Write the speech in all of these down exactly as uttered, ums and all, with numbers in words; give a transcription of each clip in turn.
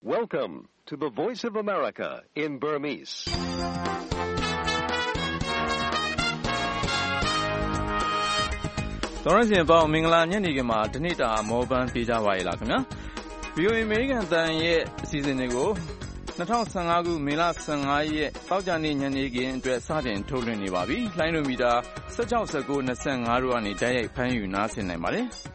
Welcome to the Voice of America in Burmese. ။သောရရှင်ပေါင်းမင်္ဂလာညနေခင်းမှာတနေ့တာမောပန်းပေးကြပါရလားခင်ဗျာ။ဗီအိုအေ American တန်ရဲ့အစီအစဉ်တွေကို၂၀၁၅ခုမေလ၁၅ရက်တောက်ကြနေ့ညနေခင်းအတွက်စတင်ထုတ်လွှင့်နေပါပြီ။လိုင်းလိုမီတာ၁၆ ၁၉ ၂၅တို့ကနေတိုက်ရိုက်ဖမ်းယူနားဆင်နိုင်ပါတယ်။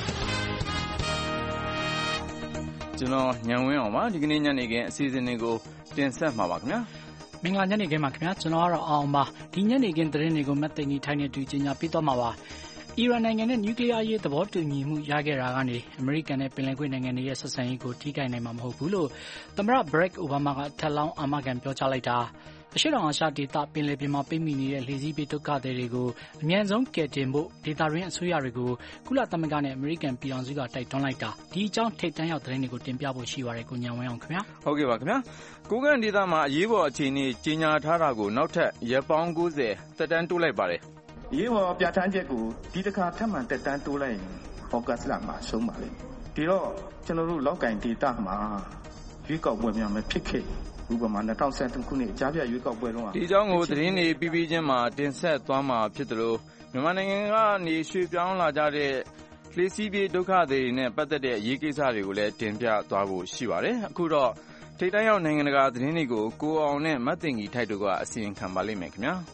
ကျွန်တော်ညံဝင်းအောင်ပါဒီကနေ့ညနေခင်းအစီအစဉ်တွေကိုတင်ဆက်မှာပါခင်ဗျာ။မင်္ဂလာညနေခင်းပါခင်ဗျာကျွန်တော်ကတော့အောင်ပါဒီညနေခင်းသတင်းတွေကိုမသိနေထိုင်နေတူကြီးညာပြတော့မှာပါအီရန်နိုင်ငံနဲ့နျူကလ িয়ার ရေးသဘောတူညီမှုရခဲ့တာကနေအမေရိကန်နဲ့ပင်လယ်ကွေ့နိုင်ငံတွေရဲ့ဆက်ဆံရေးကိုထိခိုက်နိုင်မှာမဟုတ်ဘူးလို့သမ္မတဘရက်အိုဘားမားကထပ်လောင်းအာမခံပြောကြားလိုက်တာအရှေ့တောင်အာရှဒေသပင်လယ်ပြင်မှာပိတ်မိနေတဲ့လေစီးပေးဒုက္ခသည်တွေကိုအမြန်ဆုံးကယ်တင်ဖို့ဒေသရင်းအစိုးရတွေကိုကုလသမဂ္ဂနဲ့အမေရိကန်ပြည်ထောင်စုကတိုက်တွန်းလိုက်တာဒီအကြောင်းထိပ်တန်းရောက်သတင်းတွေကိုတင်ပြဖို့ရှိပါတယ်ကိုညံဝင်းအောင်ခင်ဗျာဟုတ်ကဲ့ပါခင်ဗျာကိုကန့်ဒေသမှာအရေးပေါ်အခြေအနေကြီးညာထားတာကိုနောက်ထပ်ရက်ပေါင်း၉၀သက်တမ်းတိုးလိုက်ပါတယ်ရေးပေါ်ပြဋ္ဌာန်းချက်ကိုဒီတစ်ခါထပ်မံတက်တန်းတိုးလိုက်ရင်ဩဂတ်စ်လမှာဆုံးပါလိမ့်မယ်ဒီတော့ကျွန်တော်တို့လောက်ကင်ဒေတာမှာရွေးကောက်ပွဲများမဖြစ်ခဲ့ဥပမာ၂၀၁၃ခုနှစ်ကြားပြရွေးကောက်ပွဲတော့ဒီအကြောင်းကိုသတင်းတွေပြီးပြီးချင်းမှာတင်ဆက်သွားမှာဖြစ်တယ်လို့မြန်မာနိုင်ငံကနေရွှေ့ပြောင်းလာကြတဲ့လေစီးပြေးဒုက္ခသည်တွေနဲ့ပတ်သက်တဲ့အရေးကိစ္စတွေကိုလည်းတင်ပြသွားဖို့ရှိပါတယ်အခုတော့ထိပ်တန်းရောက်နိုင်ငံတကာသတင်းတွေကိုကိုအောင်နဲ့မတ်တင်ကြီးထိုက်တို့ကအစီရင်ခံပါလိမ့်မယ်ခင်ဗျာ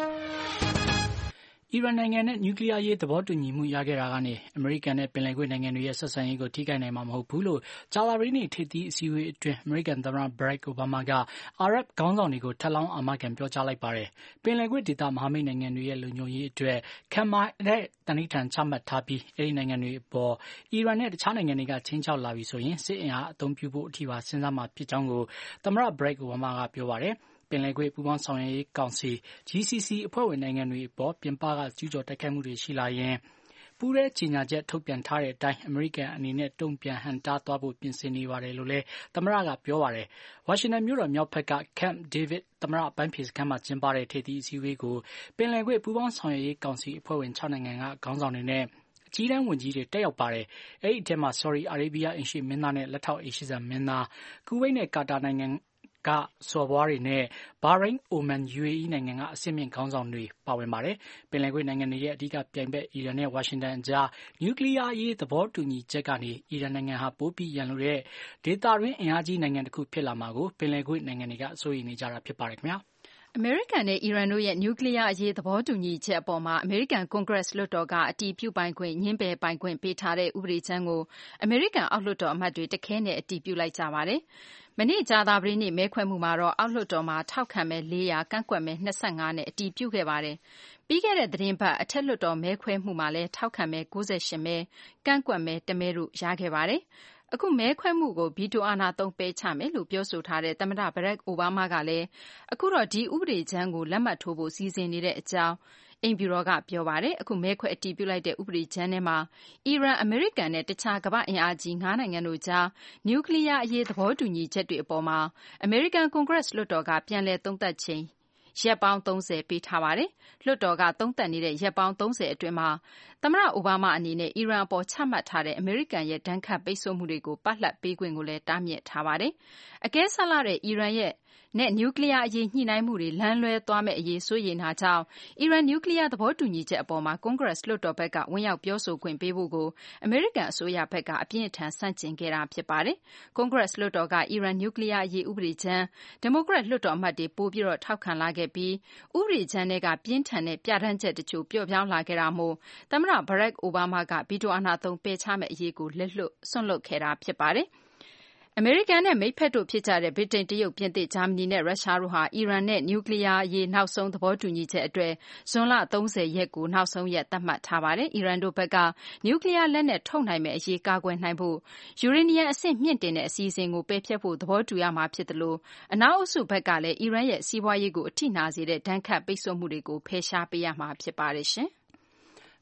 အီရန်နိုင်ငံနဲ့နျူကလ িয়ার ရေးသဘောတူညီမှုရခဲ့တာကနေအမေရိကန်နဲ့ပင်လယ်ကွေ့နိုင်ငံတွေရဲ့ဆက်ဆံရေးကိုထိခိုက်နိုင်မှာမဟုတ်ဘူးလို့ကြာသပတေးနေ့ထိပ်သီးအစည်းအဝေးအတွင်းအမေရိကန်သမ္မတဘရက်အိုဘားမားကအာရပ်ခေါင်းဆောင်တွေကိုထပ်လောင်းအာမခံပြောကြားလိုက်ပါတယ်။ပင်လယ်ကွေ့ဒေသမဟာမိတ်နိုင်ငံတွေရဲ့လုံခြုံရေးအတွက်ခံမာတဲ့တန်ဋိဌာန်ချမှတ်ထားပြီးအဲဒီနိုင်ငံတွေအပေါ်အီရန်နဲ့တခြားနိုင်ငံတွေကချင်းချောက်လာပြီဆိုရင်စစ်အင်အားအသုံးပြုဖို့အထိပါစဉ်းစားမှာဖြစ်ကြောင်းကိုသမ္မတဘရက်အိုဘားမားကပြောပါတယ်။ပင်လယ်ကွေ့ပူးပေါင်းဆောင်ရွက်ရေးကောင်စီ G C C အဖွဲ့ဝင်နိုင်ငံတွေအပေါ်ပြင်ပကကျူးကျော်တိုက်ခိုက်မှုတွေရှိလာရင်ပူးတဲ့ကြေညာချက်ထုတ်ပြန်ထားတဲ့အတိုင်းအမေရိကန်အနေနဲ့တုံ့ပြန်ဟန်တားသွားဖို့ပြင်ဆင်နေပါတယ်လို့လည်းသမ္မတကပြောပါတယ်။ဝါရှင်တန်မြို့တော်မြောက်ဘက်က Camp David သမ္မတပိုင်းဖြေစခန်းမှာကျင်းပတဲ့ထိပ်သီးအစည်းအဝေးကိုပင်လယ်ကွေ့ပူးပေါင်းဆောင်ရွက်ရေးကောင်စီအဖွဲ့ဝင်၆နိုင်ငံကခေါင်းဆောင်တွေနဲ့အကြီးတန်းဝန်ကြီးတွေတက်ရောက်ပါတယ်။အဲဒီအထက်မှာ Saudi Arabia အိမ်ရှေ့မင်းသားနဲ့လက်ထောက်အိမ်ရှေ့စံမင်းသားကူဝိတ်နဲ့ကာတာနိုင်ငံကစော်ဘွားတွေနဲ့ဘာရိန်းအိုမန် U A E နိုင်ငံကအဆင့်မြင့်ခေါင်းဆောင်တွေပါဝင်ပါတယ်ပင်လယ်ကွေ့နိုင်ငံတွေရဲ့အဓိကပြိုင်ဘက်အီရန်နဲ့ဝါရှင်တန်အကြားနျူကလ িয়ার ရေးသဘောတူညီချက်ကနေအီရန်နိုင်ငံဟာပိုပြီးရန်လိုတဲ့ဒေသတွင်းအင်အားကြီးနိုင်ငံတစ်ခုဖြစ်လာမှာကိုပင်လယ်ကွေ့နိုင်ငံတွေကစိုးရိမ်နေကြတာဖြစ်ပါတယ်ခင်ဗျာအမေရိကန်နဲ့အီရန်တို့ရဲ့နျူကလ িয়ার အရေးသဘောတူညီချက်အပေါ်မှာအမေရိကန်ကွန်ဂရက်လွှတ်တော်ကအတည်ပြုပိုင်ခွင့်ညှင်းပယ်ပိုင်ခွင့်ပေးထားတဲ့ဥပဒေကြမ်းကိုအမေရိကန်အောက်လွှတ်တော်အမတ်တွေတခဲနဲ့အတည်ပြုလိုက်ကြပါတယ်။မနေ့ကြာသပတေးနေ့မဲခွဲမှုမှာတော့အောက်လွှတ်တော်မှာထောက်ခံမဲ၄၀၀ကန့်ကွက်မဲ၂၅နဲ့အတည်ပြုခဲ့ပါတယ်။ပြီးခဲ့တဲ့သတင်းပတ်အထက်လွှတ်တော်မဲခွဲမှုမှာလည်းထောက်ခံမဲ၉၈မဲကန့်ကွက်မဲ၁မဲတို့ရခဲ့ပါတယ်။အခုမဲခွဲမှုကိုဗီတိုအာဏာသုံးပယ်ချမယ်လို့ပြောဆိုထားတဲ့သမ္မတဘရက်အိုဘားမားကလည်းအခုတော့ဒီဥပဒေကြမ်းကိုလက်မှတ်ထိုးဖို့စီစဉ်နေတဲ့အကြောင်းအိမ်ဖြူတော်ကပြောပါတယ်အခုမဲခွဲအတည်ပြုလိုက်တဲ့ဥပဒေကြမ်းထဲမှာအီရန်အမေရိကန်နဲ့တခြားကမ္ဘာ့အင်အားကြီး၅နိုင်ငံတို့ကြားနျူကလ িয়ার အရေးသဘောတူညီချက်တွေအပေါ်မှာအမေရိကန်ကွန်ဂရက်လွှတ်တော်ကပြန်လည်သုံးသပ်ချိန်ရက်ပေါင်း၃၀ပေးထားပါတယ်။လွှတ်တော်ကသုံးသပ်နေတဲ့ရက်ပေါင်း၃၀အတွင်းမှာသမ္မတအိုဘားမားအနေနဲ့အီရန်အပေါ်ချမှတ်ထားတဲ့အမေရိကန်ရဲ့ဒဏ်ခတ်ပိတ်ဆို့မှုတွေကိုပတ်လှပ်ပေးခွင့်ကိုလည်းတားမြစ်ထားပါတယ်။အကဲဆတ်လာတဲ့အီရန်ရဲ့နဲ့နျူကလ িয়ার အရေးညှိနှိုင်းမှုတွေလမ်းလွဲသွားမယ့်အရေးစိုးရိမ်တာကြောင့်အီရန်နျူကလ িয়ার သဘောတူညီချက်အပေါ်မှာကွန်ဂရက်လွှတ်တော်ဘက်ကဝင်ရောက်ပြောဆိုခွင့်ပေးဖို့ကိုအမေရိကန်အစိုးရဘက်ကအပြင်းအထန်ဆန့်ကျင်ခဲ့တာဖြစ်ပါတယ်။ကွန်ဂရက်လွှတ်တော်ကအီရန်နျူကလ িয়ার အရေးဥပဒေကြမ်းဒီမိုကရက်လွှတ်တော်အမတ်တွေပိုပြီးတော့ထောက်ခံလာခဲ့ပြီးဥပဒေကြမ်းတွေကပြင်းထန်တဲ့ပြဋ္ဌာန်းချက်တချို့ပျော့ပြောင်းလာခဲ့တာမို့သမ္မတဘရက်အိုဘားမားကဗီတိုအာဏာသုံးပယ်ချမယ့်အရေးကိုလက်လွတ်စွန့်လွတ်ခဲ့တာဖြစ်ပါတယ်။အမေရိကန်နဲ့မိတ်ဖက်တို့ဖြစ်ကြတဲ့ဗြိတိန်တရုတ်ပြင်သစ်ဂျာမနီနဲ့ရုရှားတို့ဟာအီရန်နဲ့နျူကလ িয়ার အရေးနောက်ဆုံးသဘောတူညီချက်အတွက်ဇွန်လ၃၀ရက်ကိုနောက်ဆုံးရက်သတ်မှတ်ထားပါတယ်။အီရန်တို့ဘက်ကနျူကလ িয়ার လက်နက်ထုတ်နိုင်မယ့်အရေးကာကွယ်နိုင်ဖို့ယူရေနီယံအဆင့်မြင့်တင်တဲ့အစီအစဉ်ကိုပယ်ဖျက်ဖို့သဘောတူရမှာဖြစ်တယ်လို့အနောက်အုပ်စုဘက်ကလည်းအီရန်ရဲ့စီးပွားရေးကိုအထိနာစေတဲ့ဒဏ်ခတ်ပိတ်ဆို့မှုတွေကိုဖယ်ရှားပေးရမှာဖြစ်ပါတယ်ရှင်။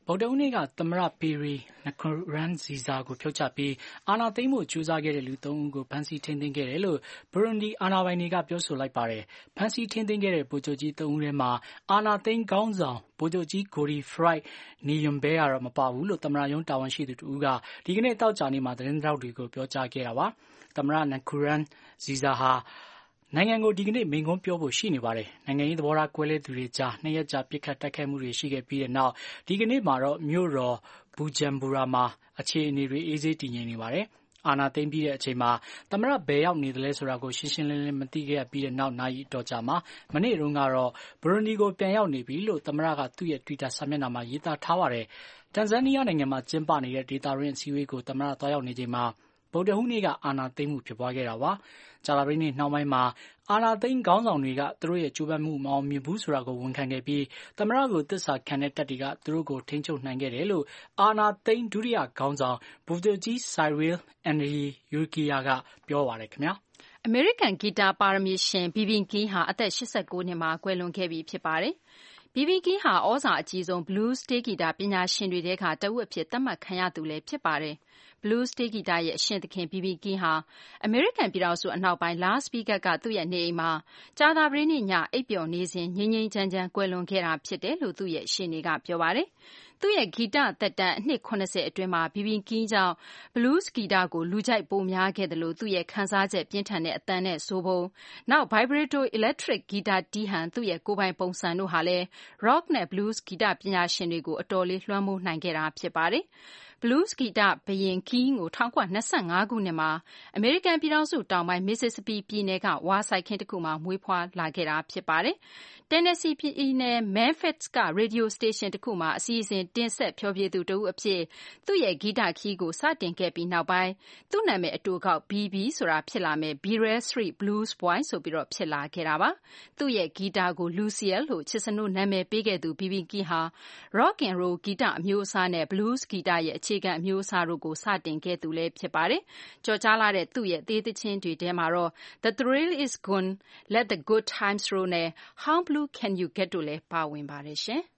ဗုဒ္ဓဦးနေ့ကသမ္မတပီရီနခရန်ဇီဇာကိုဖြုတ်ချပြီးအာဏာသိမ်းမှုကြိုးစားခဲ့တဲ့လူသုံးဦးကိုဖမ်းဆီးထိန်းသိမ်းခဲ့တယ်လို့ဘူရွန်ဒီအာဏာပိုင်တွေကပြောဆိုလိုက်ပါတယ်။ဖမ်းဆီးထိန်းသိမ်းခဲ့တဲ့ဗိုလ်ချုပ်ကြီးသုံးဦးထဲမှာအာဏာသိမ်းခေါင်းဆောင်ဗိုလ်ချုပ်ကြီးဂိုရီဖရိုက်နီယွန်ဘဲကတော့မပါဘူးလို့သမ္မတရုံးတာဝန်ရှိသူတူကဒီကနေ့တောက်ကြနေ့မှာသတင်းထောက်တွေကိုပြောကြားခဲ့တာပါ။သမ္မတနခရန်ဇီဇာဟာနိုင်ငံကိုဒီကနေ့မိန့်ခွန်းပြောဖို့ရှိနေပါတယ်။နိုင်ငံရေးသဘောထားကွဲလွဲသူတွေကြားနှစ်ရက်ကြာပစ်ခတ်တိုက်ခိုက်မှုတွေရှိခဲ့ပြီးတဲ့နောက်ဒီကနေ့မှာတော့မြို့တော်ဘူဂျမ်ဘူရာမှာအခြေအနေတွေအေးဆေးတည်ငြိမ်နေပါတယ်။အာဏာသိမ်းပြီးတဲ့အချိန်မှာသမ္မတဘယ်ရောက်နေသလဲဆိုတာကိုရှင်းရှင်းလင်းလင်းမသိခဲ့ပြီးတဲ့နောက်နာရီအတော်ကြာမှာမနေ့တုန်းကတော့ဘူရွန်ဒီကိုပြန်ရောက်နေပြီလို့သမ္မတကသူ့ရဲ့ Twitter စာမျက်နှာမှာရေးသားထားပါတယ်။တန်ဇန်နီးယားနိုင်ငံမှာကျင်းပနေတဲ့ဒေသတွင်းအစည်းအဝေးကိုသမ္မတသွားရောက်နေချိန်မှာဗုဒ္ဓဟူးနေ့ကအာဏာသိမ်းမှုဖြစ်ပွားခဲ့တာပါ။ကြာသပတေးနေ့နှောင်းပိုင်းမှာအာဏာသိမ်းခေါင်းဆောင်တွေကသူတို့ရဲ့ကြိုးပမ်းမှုမအောင်မြင်ဘူးဆိုတာကိုဝန်ခံခဲ့ပြီးသမ္မတကိုသစ္စာခံတဲ့တပ်တွေကသူတို့ကိုထိန်းချုပ်နိုင်ခဲ့တယ်လို့အာဏာသိမ်းဒုတိယခေါင်းဆောင်ဗိုလ်ချုပ်ကြီးဆိုင်ရီလ်အန်ရီယူကီယာကပြောပါတယ်ခင်ဗျာ။အမေရိကန်ဂီတပါရမီရှင်ဘီဘီကင်းဟာအသက်၈၉နှစ်မှာကွယ်လွန်ခဲ့ပြီဖြစ်ပါတယ်။ဘီဘီကင်းဟာဩဇာအကြီးဆုံးဘလူးစတေးဂီတပညာရှင်တွေထဲကတဦးအဖြစ်သတ်မှတ်ခံရသူလည်းဖြစ်ပါတယ်။ဘလူးစတေးဂီတရဲ့အရှင်သခင်ဘီဘီကင်းဟာအမေရိကန်ပြည်ထောင်စုအနောက်ပိုင်းလာစဗီဂတ်ကသူ့ရဲ့နေအိမ်မှာကြာသပတေးနေ့ညအိပ်ပျော်နေစဉ်ငြိမ်းငြိမ်းချမ်းချမ်းကွယ်လွန်ခဲ့တာဖြစ်တယ်လို့သူ့ရဲ့ရှေ့နေကပြောပါတယ်။သူ့ရဲ့ဂီတသက်တမ်းအနှစ်၇၀အတွင်းမှာဘီဘီကင်းကြောင့်ဘလူးဂီတကိုလူကြိုက်ပိုများခဲ့တယ်လို့သူ့ရဲ့ခန်းစားချက်ပြင်းထန်တဲ့အသံနဲ့ဆိုပုံနောက်ဗိုက်ဘရေတိုအီလက်ထရစ်ဂီတတီးဟန်သူ့ရဲ့ကိုယ်ပိုင်ပုံစံတို့ဟာလည်း rock နဲ့ blues ဂီတပညာရှင်တွေကိုအတော်လေးလွှမ်းမိုးနိုင်ခဲ့တာဖြစ်ပါတယ်။ဘလူးဂီတဘုရင်ကင်းကို၁၉၂၅ခုနှစ်မှာအမေရိကန်ပြည်ထောင်စုတောင်ပိုင်းမစ်စစ်စပီပြည်နယ်ကဝါစိုက်ခင်းတစ်ခုမှာမွေးဖွားလာခဲ့တာဖြစ်ပါတယ်။တန်နက်ဆီပြည်နယ်မန်ဖက်စ်ကရေဒီယိုစတေးရှင်းတစ်ခုမှာအစီအစဉ်တင်ဆက်ဖျော်ဖြေသူတဦးအဖြစ်သူ့ရဲ့ဂီတခီးကိုစတင်ခဲ့ပြီးနောက်ပိုင်းသူ့နာမည်အတူကောက် ဘီ ဘီ ဆိုတာဖြစ်လာမယ် Beryl Street Blues Boy ဆိုပြီးတော့ဖြစ်လာခဲ့တာပါ။သူ့ရဲ့ဂီတကို Lucille လို့ချစ်စနုနာမည်ပေးခဲ့သူ ဘီ ဘီ ကင်းဟာ Rock and Roll ဂီတအမျိုးအစားနဲ့ Blues ဂီတရဲ့အခြေခံအမျိုးအစားတို့ကိုစတင်ခဲ့သူလည်းဖြစ်ပါတယ်။ကြော်ကြားလာတဲ့သူ့ရဲ့သေးသချင်းတွေထဲမှာတော့ The Thrill Is Gone, Let the Good Times Roll နဲ့ How Blue Can You Get တို့လည်းပါဝင်ပါတယ်ရှင်။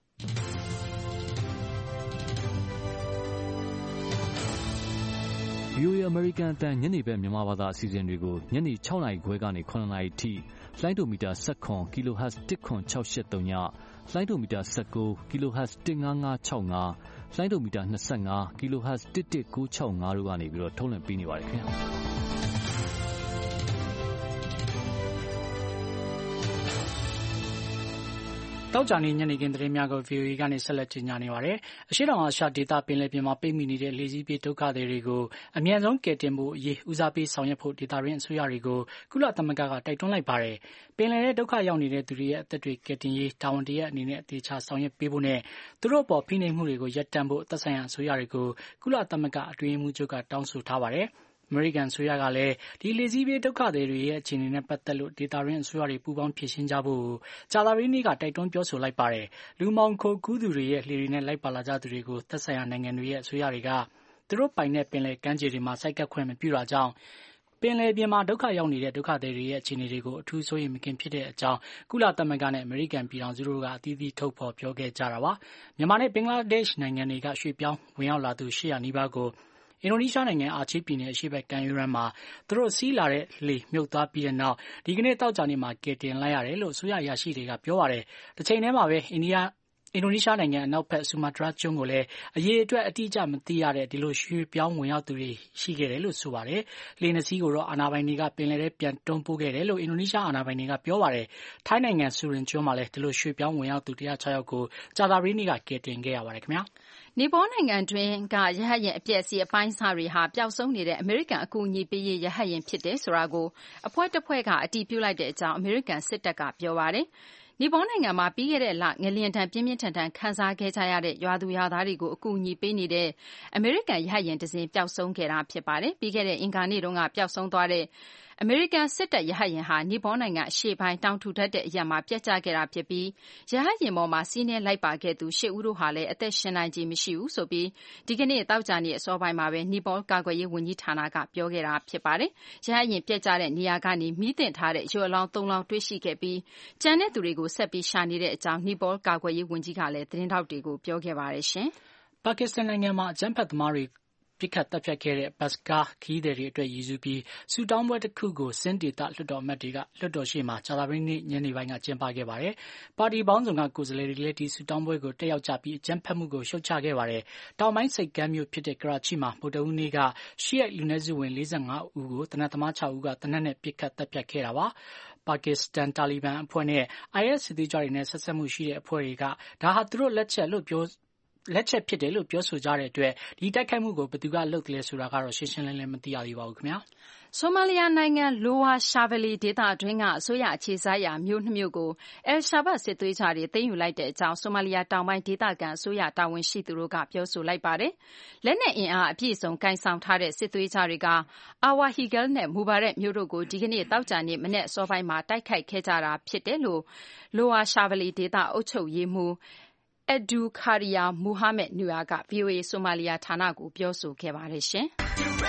ဗီအိုအေ American အတန်ညနေဘက်မြန်မာဘာသာအစီအစဉ်တွေကိုညနေ၆နာရီခွဲကနေ၇နာရီထိလိုင်းဒိုမီတာ၁၇ kilohertz ၁ခွန်၆၈၃ညလိုင်းဒိုမီတာ၁၉ kilohertz ၁၅၅၆၅လိုင်းဒိုမီတာ၂၅ kilohertz ၁၁၉၆၅တို့ကနေပြီးတော့ထုတ်လွှင့်ပေးနေပါတယ်ခင်ဗျာတောက်ကြနေညနေခင်းသတင်းများကို ဗီအိုအေ ကနေဆက်လက်တင်ပြနေပါတယ်။အရှေ့တောင်အာရှဒေသပင်လယ်ပြင်မှာပိတ်မိနေတဲ့လေစီးပြေးဒုက္ခသည်တွေကိုအမြန်ဆုံးကယ်တင်ဖို့အရေးဦးစားပေးဆောင်ရွက်ဖို့ဒေသတွင်းအစိုးရတွေကိုကုလသမဂ္ဂကတိုက်တွန်းလိုက်ပါတယ်။ပင်လယ်ထဲဒုက္ခရောက်နေတဲ့သူတွေရဲ့အသက်တွေကယ်တင်ရေးတာဝန်တရက်အနေနဲ့အသေးချာဆောင်ရွက်ပေးဖို့နဲ့သူတို့အပေါ်ဖိနှိပ်မှုတွေကိုရပ်တန့်ဖို့သက်ဆိုင်ရာအစိုးရတွေကိုကုလသမဂ္ဂအတွင်းရေးမှူးချုပ်ကတောင်းဆိုထားပါတယ်။အမေရိကန်ဆိုရကလည်းဒီလေစီးပြေးဒုက္ခသည်တွေရဲ့အခြေအနေနဲ့ပတ်သက်လို့ဒေတာရင်းအစိုးရတွေပူးပေါင်းဖြေရှင်းကြဖို့ကြာသပတေးနေ့ကတိုက်တွန်းပြောဆိုလိုက်ပါတယ်။လူမောင်ခိုကူးသူတွေရဲ့လှေတွေနဲ့လိုက်ပါလာကြသူတွေကိုသက်ဆိုင်ရာနိုင်ငံတွေရဲ့အစိုးရတွေကသူတို့ပိုင်တဲ့ပင်လယ်ကမ်းခြေတွေမှာစိုက်ကပ်ခွင့်မပြုတာကြောင့်ပင်လယ်ပြင်မှာဒုက္ခရောက်နေတဲ့ဒုက္ခသည်တွေရဲ့အခြေအနေတွေကိုအထူးစိုးရိမ်မကင်းဖြစ်တဲ့အကြောင်းကုလသမဂ္ဂနဲ့အမေရိကန်ပြည်ထောင်စုတို့ကအသီးသီးထုတ်ဖော်ပြောခဲ့ကြတာပါ။မြန်မာနဲ့ဘင်္ဂလားဒေ့ရှ်နိုင်ငံတွေကရွှေ့ပြောင်းဝင်ရောက်လာသူ၈၀၀နီးပါးကိုအင်ဒိုနီးရှားနိုင်ငံအာချေးပြည်နယ်အရှေ့ဘက်ကမ်းရိုးတန်းမှာသူတို့စီးလာတဲ့လှေမြုပ်သွားပြီးတဲ့နောက်ဒီကနေ့တောက်ကြနေ့မှာကယ်တင်လိုက်ရတယ်လို့အစိုးရရရှိတွေကပြောပါတယ်။တစ်ချိန်တည်းမှာပဲအိန္ဒိယအင်ဒိုနီးရှားနိုင်ငံအနောက်ဘက်ဆူမာတရာကျွန်းကိုလည်းအရေးအတွက်အတိအကျမသိရတဲ့ဒီလိုရွှေ့ပြောင်းဝင်ရောက်သူတွေရှိခဲ့တယ်လို့ဆိုပါတယ်။လှေနှစ်စီးကိုတော့အာဏာပိုင်တွေကပင်လယ်ထဲပြန်တွန်းပို့ခဲ့တယ်လို့အင်ဒိုနီးရှားအာဏာပိုင်တွေကပြောပါတယ်။ထိုင်းနိုင်ငံဆူရင်ကျွန်းမှာလည်းဒီလိုရွှေ့ပြောင်းဝင်ရောက်သူ၁၀၆ယောက်ကိုကြာသပတေးနေ့ကကယ်တင်ခဲ့ရပါတယ်ခင်ဗျာ။နီပေါနိုင်ငံတွင်းကရဟတ်ယာဉ်အပျက်အစီးအပိုင်းအစတွေဟာပျောက်ဆုံးနေတဲ့အမေရိကန်အကူအညီပေးရေးရဟတ်ယာဉ်ဖြစ်တယ်ဆိုတာကိုအဖွဲ့တစ်ဖွဲ့ကအတည်ပြုလိုက်တဲ့အကြောင်းအမေရိကန်စစ်တပ်ကပြောပါတယ်။နီပေါနိုင်ငံမှာပြီးခဲ့တဲ့လငလျင်တန်ပြင်းပြင်းထန်ထန်ခန်းစားခဲ့ကြရတဲ့ရွာသူရွာသားတွေကိုအကူအညီပေးနေတဲ့အမေရိကန်ရဟတ်ယာဉ်တစ်စင်းပျောက်ဆုံးခဲ့တာဖြစ်ပါတယ်။ပြီးခဲ့တဲ့အင်္ဂါနေ့တုန်းကပျောက်ဆုံးသွားတဲ့အမေရိကန်စစ်တပ်ရဟတ်ယာဉ်ဟာနီပေါနိုင်ငံအရှေ့ပိုင်းတောင်ထူထပ်တဲ့အရပ်မှာပျက်ကျခဲ့တာဖြစ်ပြီးရဟတ်ယာဉ်ပေါ်မှာစီးနင်းလိုက်ပါခဲ့သူရှစ်ဦးတို့ဟာလည်းအသက်ရှင်နိုင်ခြင်းမရှိဘူးဆိုပြီးဒီကနေ့တောက်ကြနေ့အစောပိုင်းမှာပဲနီပေါကာကွယ်ရေးဝန်ကြီးဌာနကပြောခဲ့တာဖြစ်ပါတယ်။ရဟတ်ယာဉ်ပျက်ကျတဲ့နေရာကနေမိသင့်ထားတဲ့ရုပ်အလောင်းသုံးလောင်းတွေ့ရှိခဲ့ပြီးကျန်တဲ့သူတွေကိုဆက်ပြီးရှာနေတဲ့အကြောင်းနီပေါကာကွယ်ရေးဝန်ကြီးကလည်းသတင်းထောက်တွေကိုပြောခဲ့ပါတယ်ရှင်။ပါကစ္စတန်နိုင်ငံမှာအကြမ်းဖက်သမားတွေပြစ်ခတ်တပ်ဖြတ်ခဲ့တဲ့ဘတ်စကားခီးသည်တွေအတွက်ရည်စူးပြီးစူတောင်းပွဲတစ်ခုကိုစင်းဒေတာလွှတ်တော်အမတ်တွေကလွှတ်တော်ရှိမှာကြာသပတေးနေ့ညနေပိုင်းကကျင်းပခဲ့ပါတယ်။ပါတီပေါင်းစုံကကိုယ်စားလှယ်တွေလည်းဒီစူတောင်းပွဲကိုတက်ရောက်ကြပြီးအကြမ်းဖက်မှုကိုရှုတ်ချခဲ့ပါတယ်။တောင်ပိုင်းစိတ်ကမ်းမြို့ဖြစ်တဲ့ကရာချိမှာဗုဒ္ဓဟူးနေ့ကရှီယိုက်လူနည်းစုဝင်၄၅ဦးကိုတနက်သမား၆ဦးကတနက်နဲ့ပြစ်ခတ်တပ်ဖြတ်ခဲ့တာပါ။ပါကစ္စတန်တာလီဘန်အဖွဲ့နဲ့ အိုင်အက်စ် စစ်သွေးကြွတွေနဲ့ဆက်ဆက်မှုရှိတဲ့အဖွဲ့တွေကဒါဟာသူတို့လက်ချက်လို့ပြောလက်ချက်ဖြစ်တယ်လို့ပြောဆိုကြတဲ့အတွက်ဒီတိုက်ခိုက်မှုကိုဘယ်သူကလုပ်တယ်လဲဆိုတာကတော့ရှင်းရှင်းလင်းလင်းမသိရသေးပါဘူးခင်ဗျာ။ဆိုမာလီယာနိုင်ငံလိုဝါရှာဗလီဒေသအတွင်းကအစိုးရအခြေစိုက်ရာမြို့နှစ်မြို့ကိုအယ်ရှာဘတ်စစ်သွေးကြွတွေသိမ်းယူလိုက်တဲ့အကြောင်းဆိုမာလီယာတောင်ပိုင်းဒေသခံအစိုးရတာဝန်ရှိသူတို့ကပြောဆိုလိုက်ပါတယ်။လက်နက်အင်အားအပြည့်စုံကိုင်ဆောင်ထားတဲ့စစ်သွေးကြွတွေကအာဝါဟီဂယ်နဲ့မူဘာရက်မြို့တို့ကိုဒီကနေ့တောက်ကြနေ့မနေ့အစောပိုင်းမှာတိုက်ခိုက်ခဲ့ကြတာဖြစ်တယ်လို့လိုဝါရှာဗလီဒေသအုပ်ချုပ်ရေးမှူးအက်ဒူခါရီယာမူဟာမက်နူယာက ဗွီအိုအေဆိုမာလီယာဌာနကိုပြောဆိုခဲ့ပါတယ်ရှင်။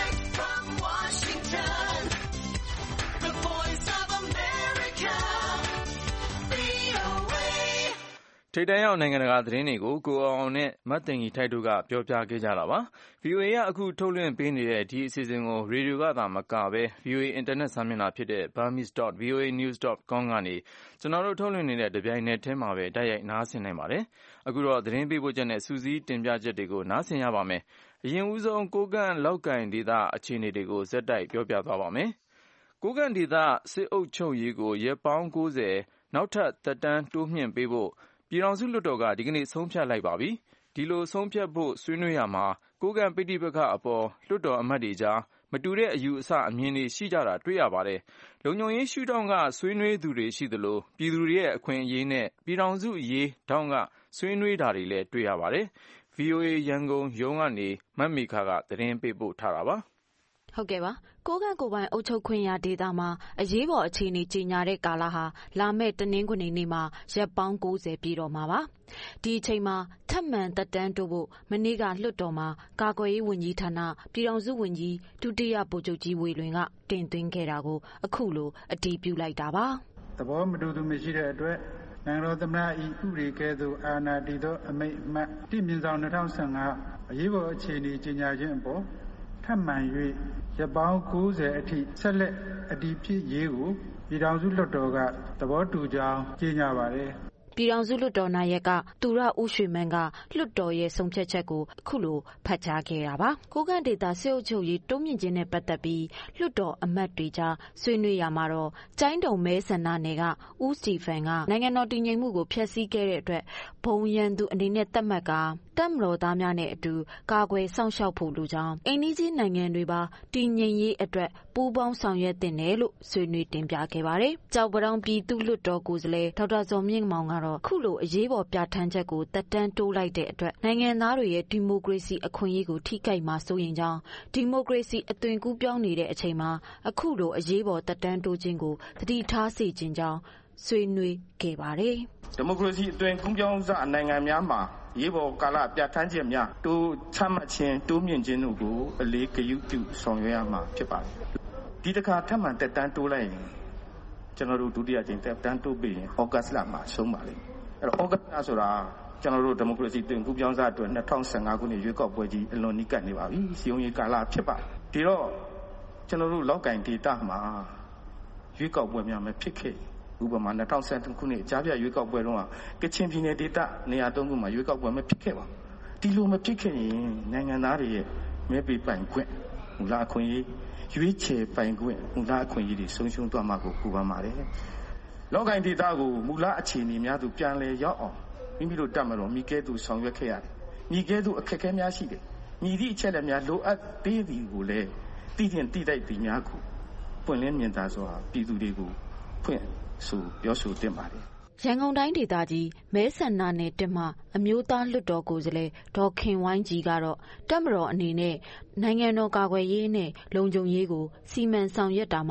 ထိပ်တန်းရောက်နိုင်ငံတကာသတင်းတွေကိုကိုအောင်နဲ့မတ်တင်ကြီးထိုက်တို့ကပြောပြခဲ့ကြတာပါ။ ဗွီအိုအေကအခုထုတ်လွှင့်ပေးနေတဲ့ဒီအစီအစဉ်ကိုရေဒီယိုကသာမကပဲ ဗွီအိုအေအင်တာနက်စာမျက်နှာဖြစ်တဲ့ burmese dot voa news dot com ကနေကျွန်တော်တို့ထုတ်လွှင့်နေတဲ့တပြိုင်နက်တည်းမှာပဲတိုက်ရိုက်နားဆင်နိုင်ပါတယ်။အခုတော့သတင်းပေးပို့ချက်နဲ့စူးစီးတင်ပြချက်တွေကိုနားဆင်ရပါမယ်။အရင်ဦးဆုံးကိုကန့်လောက်ကင်ဒေသအခြေအနေတွေကိုဇက်တိုက်ပြောပြသွားပါမယ်။ကိုကန့်ဒေသစစ်အုပ်ချုပ်ရေးကိုရက်ပေါင်း၉၀နောက်ထပ်သက်တမ်းတိုးမြှင့်ပေးဖို့ပြည်ထောင်စုလွှတ်တော်ကဒီကနေ့ဆုံးဖြတ်လိုက်ပါပြီ။ဒီလိုဆုံးဖြတ်ဖို့ဆွေးနွေးရမှာကိုကန့်ပိဋိပက္ခအပေါ်လွှတ်တော်အမတ်တွေကြားမတူတဲ့အယူအဆအမြင်တွေရှိကြတာတွေ့ရပါတယ်။လုံခြုံရေးရှုထောင့်ကဆွေးနွေးသူတွေရှိသလိုပြည်သူတွေရဲ့အခွင့်အရေးနဲ့ပြည်ထောင်စုအရေးထောင့်ကဆွေးနွေးတာတွေလည်းတွေ့ရပါတယ်။ ဗွီအိုအေရန်ကုန်ရုံးကနေမတ်မီခါကသတင်းပေးပို့ထားတာပါ။ဟုတ်ကဲ့ပါကိုကန့်ကိုပိုင်အုပ်ချုပ်ခွင့်ရဒေသမှာအရေးပေါ်အခြေအနေကြီးညာတဲ့ကာလဟာလာမယ့်တနင်္ဂနွေနေ့မှာရက်ပေါင်း၉၀ပြည့်တော့မှာပါဒီအချိန်မှာထပ်မံသက်တမ်းတိုးဖို့မနေ့ကလွှတ်တော်မှာကာကွယ်ရေးဝန်ကြီးဌာနပြည်ထောင်စုဝန်ကြီးဒုတိယဗိုလ်ချုပ်ကြီးဝေလွင်ကတင်သွင်းခဲ့တာကိုအခုလိုအတည်ပြုလိုက်တာပါသဘောမတူသူမရှိတဲ့အတွက်နိုင်ငံတော်သမ္မတ၏ဥပဒေကဲ့သို့အာဏာတည်သောအမိန့်အမှတ်တိမြင့်ဆောင်၂၀၁၅အရေးပေါ်အခြေအနေကြီးညာခြင်းအပေါ်ထပ်မံ၍ရက်ပေါင်း၉၀အထိဆက်လက်အတည်ဖြစ်ရေးကိုပြည်ထောင်စုလွှတ်တော်ကသဘောတူကြောင်းကြေညာပါတယ်ပြည်ထောင်စုလွှတ်တော်နာယကသူရဦးရွှေမန်းကလွှတ်တော်ရဲ့ဆုံးဖြတ်ချက်ကိုအခုလိုဖတ်ကြားခဲ့တာပါကိုကန့်ဒေသစစ်အုပ်ချုပ်ရေးတုံ့ပြန်ခြင်းနဲ့ပတ်သက်ပြီးလွှတ်တော်အမတ်တွေကြားဆွေးနွေးရမှာတော့ကျိုင်းတုံမဲဆန္ဒနယ်ကဦးစတီဖန်ကနိုင်ငံတော်တည်ငြိမ်မှုကိုဖျက်ဆီးခဲ့တဲ့အတွက်ဘုံရန်သူအနေနဲ့သတ်မှတ်ကတပ်မတော်သားများနဲ့အတူကာကွယ်စောင့်ရှောက်ဖို့လိုကြောင်းအိန္ဒိယနိုင်ငံတွေပါတည်ငြိမ်ရေးအတွက်ပူးပေါင်းဆောင်ရွက်တင်တယ်လို့ဆွေးနွေးတင်ပြခဲ့ပါတယ်ကြောက်ပတောင်ပြည်သူ့လွှတ်တော်ကိုယ်စားလှယ်ဒေါက်တာဇော်မြင့်မောင်ကတော့ခုလိုအရေးပေါ်ပြဋ္ဌာန်းချက်ကိုတက်တန်းတိုးလိုက်တဲ့အတွက်နိုင်ငံသားတွေရဲ့ဒီမိုကရေစီအခွင့်အရေးကိုထိခိုက်မှာစိုးရင်ကြောင်းဒီမိုကရေစီအသွင်ကူးပြောင်းနေတဲ့အချိန်မှာအခုလိုအရေးပေါ်တက်တန်းတိုးခြင်းကိုသတိထားစေခြင်းကြောင်းဆွေးနွေးခဲ့ပါတယ်ဒီမိုကရေစီအသွင်ကူးပြောင်းစနိုင်ငံများမှာရေးပေါ်ကာလပြဋ္ဌာန်းချက်များတိုးချမှတ်ခြင်းတိုးမြင့်ခြင်းတို့ကိုအလေးဂရုပြုဆောင်ရွက်ရမှာဖြစ်ပါတယ်ဒီတစ်ခါထပ်မံတက်တန်းတိုးလိုက်ရင်ကျွန်တော်တို့ဒုတိယကြိမ်တက်တန်းတိုးပြီးရင်ဩဂတ်စ်လမှာဆုံးပါလိမ့်မယ်အဲ့တော့ဩဂတ်စ်လဆိုတာကျွန်တော်တို့ဒီမိုကရေစီအသွင်ကူးပြောင်းစအတွက်၂၀၁၅ခုနှစ်ရွေးကောက်ပွဲကြီးအလွန်နီးကပ်နေပါပြီစီယုံရေးကာလဖြစ်ပါတယ်ဒီတော့ကျွန်တော်တို့လောက်ကင်ဒေတာမှာရွေးကောက်ပွဲများမဖြစ်ခဲ့ဥပမာ၂၀၁၃ခုနှစ်ကြားပြရွေးကောက်ပွဲတုန်းကကချင်ပြည်နယ်ဒေသနေရာ၃ခုမှာရွေးကောက်ပွဲမဖြစ်ခဲ့ပါဘူးဒီလိုမဖြစ်ခဲ့ရင်နိုင်ငံသားတွေရဲ့မဲပေးပိုင်ခွင့်မူလအခွင့်အရေးရွေးချယ်ပိုင်ခွင့်မူလအခွင့်အရေးတွေဆုံးရှုံးသွားမှာကိုပူပန်ပါတယ်လောက်ကင်ဒေတာကိုမူလအခြေအနေများသူပြန်လည်ရောက်အောင်မိမိတို့တတ်မလို့မိကဲသူဆောင်ရွက်ခဲ့ရတယ်မိကဲသူအခက်အခဲများရှိတယ်ညီသည့်အချက်လက်များလိုအပ်သေးသည်ကိုလည်းတည်တင်တည်တိုက်သည်များကိုပွင့်လင်းမြင်သာစွာပြည်သူတွေကိုဖွင့်ဆိုပြောဆိုတင်ပါတယ်ရန်ကုန်တိုင်းဒေသကြီးမဲဆန္ဒနယ်တက်မှအမျိုးသားလွှတ်တော်ကိုယ်စားလှယ်ဒေါ်ခင်ဝိုင်းကြီးကတော့တပ်မတော်အနေနဲ့နိုင်ငံတော်ကာကွယ်ရေးနဲ့လုံခြုံရေးကိုစီမံဆောင်ရွက်တာမှာ